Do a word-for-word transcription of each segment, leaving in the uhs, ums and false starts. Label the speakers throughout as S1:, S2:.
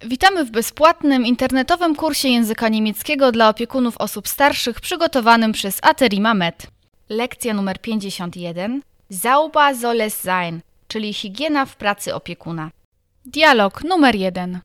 S1: Witamy w bezpłatnym internetowym kursie języka niemieckiego dla opiekunów osób starszych przygotowanym przez Aterima Med. Lekcja numer pięćdziesiąt jeden. Sauber soll es sein, czyli higiena w pracy opiekuna. Dialog numer jeden.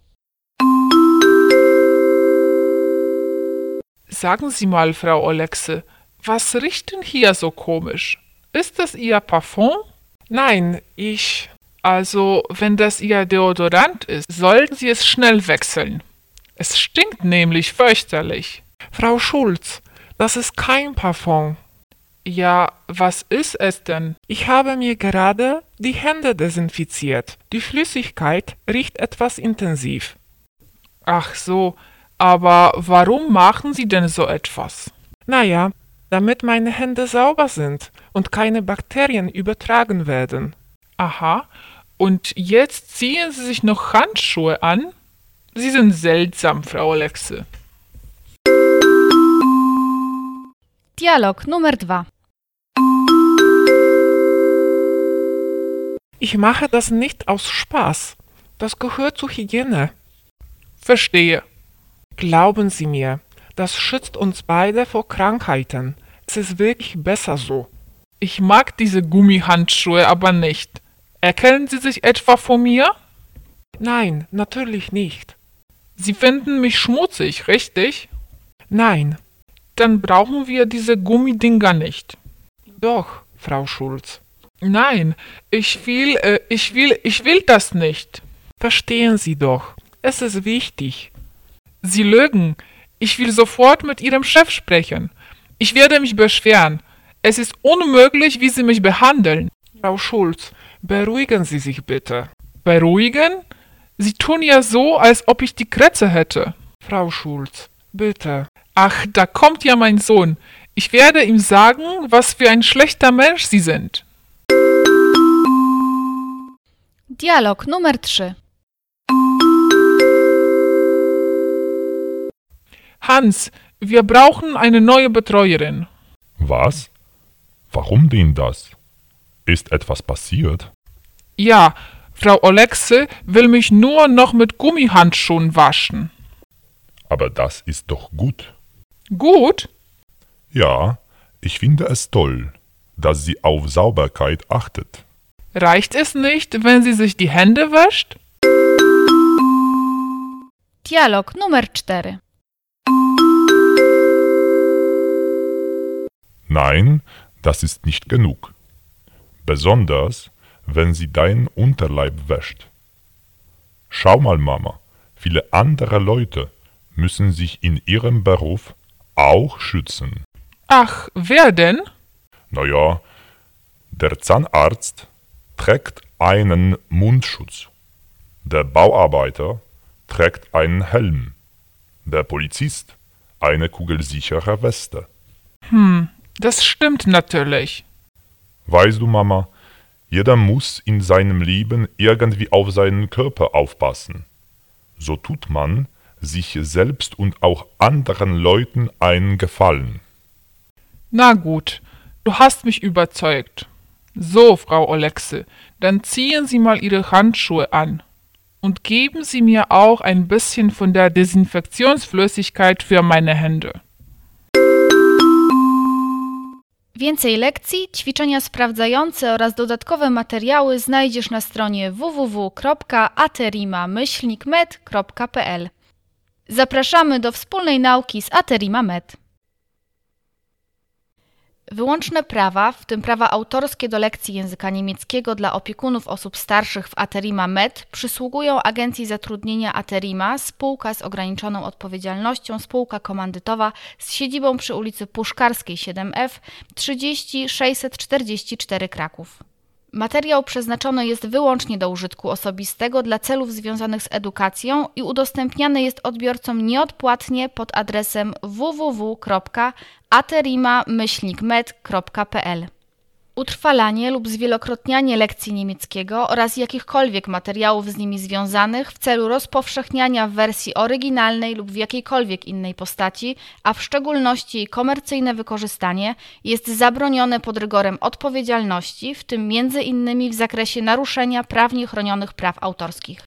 S2: Sagen Sie mal, Frau Olexe, was riecht denn hier so komisch? Ist das Ihr Parfum? Nein, ich... Also, wenn das Ihr Deodorant ist, sollten Sie es schnell wechseln. Es stinkt nämlich fürchterlich. Frau Schulz, das ist kein Parfum. Ja, was ist es denn? Ich habe mir gerade die Hände desinfiziert. Die Flüssigkeit riecht etwas intensiv. Ach so, aber warum machen Sie denn so etwas? Naja, damit meine Hände sauber sind und keine Bakterien übertragen werden. Aha, und jetzt ziehen Sie sich noch Handschuhe an? Sie sind seltsam, Frau Olexe.
S1: Dialog numer dwa.
S2: Ich mache das nicht aus Spaß. Das gehört zur Hygiene. Verstehe. Glauben Sie mir, das schützt uns beide vor Krankheiten. Es ist wirklich besser so. Ich mag diese Gummihandschuhe aber nicht. Erkennen Sie sich etwa vor mir? Nein, natürlich nicht. Sie finden mich schmutzig, richtig? Nein. Dann brauchen wir diese Gummidinger nicht. Doch, Frau Schulz. Nein, ich will, äh, ich will, ich will das nicht. Verstehen Sie doch, es ist wichtig. Sie lügen. Ich will sofort mit Ihrem Chef sprechen. Ich werde mich beschweren. Es ist unmöglich, wie Sie mich behandeln. Frau Schulz, beruhigen Sie sich bitte. Beruhigen? Sie tun ja so, als ob ich die Krätze hätte. Frau Schulz, bitte. Ach, da kommt ja mein Sohn. Ich werde ihm sagen, was für ein schlechter Mensch Sie sind.
S1: Dialog numer trzy.
S2: Hans, wir brauchen eine neue Betreuerin.
S3: Was? Warum denn das? Ist etwas passiert?
S2: Ja, Frau Olexe will mich nur noch mit Gummihandschuhen waschen.
S3: Aber das ist doch gut.
S2: Gut?
S3: Ja, ich finde es toll, dass sie auf Sauberkeit achtet.
S2: Reicht es nicht, wenn sie sich die Hände wäscht?
S1: Dialog numer cztery.
S3: Nein, das ist nicht genug. Besonders, wenn sie deinen Unterleib wäscht. Schau mal, Mama, viele andere Leute müssen sich in ihrem Beruf auch schützen.
S2: Ach, wer denn?
S3: Naja, der Zahnarzt trägt einen Mundschutz. Der Bauarbeiter trägt einen Helm. Der Polizist eine kugelsichere Weste.
S2: Hm, das stimmt natürlich.
S3: Weißt du, Mama, jeder muss in seinem Leben irgendwie auf seinen Körper aufpassen. So tut man sich selbst und auch anderen Leuten einen Gefallen.
S2: Na gut, du hast mich überzeugt. So, Frau Olexe, dann ziehen Sie mal Ihre Handschuhe an. Und geben Sie mir auch ein bisschen von der Desinfektionsflüssigkeit für meine Hände.
S1: Więcej lekcji, ćwiczenia sprawdzające oraz dodatkowe materiały znajdziesz na stronie w w w kropka aterima myślnik med kropka p l. Zapraszamy do wspólnej nauki z Aterima Med. Wyłączne prawa, w tym prawa autorskie do lekcji języka niemieckiego dla opiekunów osób starszych w Aterima Med, przysługują Agencji Zatrudnienia Aterima, spółka z ograniczoną odpowiedzialnością, spółka komandytowa z siedzibą przy ulicy Puszkarskiej siedem F trzydzieści sześćset czterdzieści cztery Kraków. Materiał przeznaczony jest wyłącznie do użytku osobistego dla celów związanych z edukacją i udostępniany jest odbiorcom nieodpłatnie pod adresem w w w kropka aterima myślnik med kropka p l. Utrwalanie lub zwielokrotnianie lekcji niemieckiego oraz jakichkolwiek materiałów z nimi związanych w celu rozpowszechniania w wersji oryginalnej lub w jakiejkolwiek innej postaci, a w szczególności komercyjne wykorzystanie, jest zabronione pod rygorem odpowiedzialności, w tym między innymi w zakresie naruszenia prawnie chronionych praw autorskich.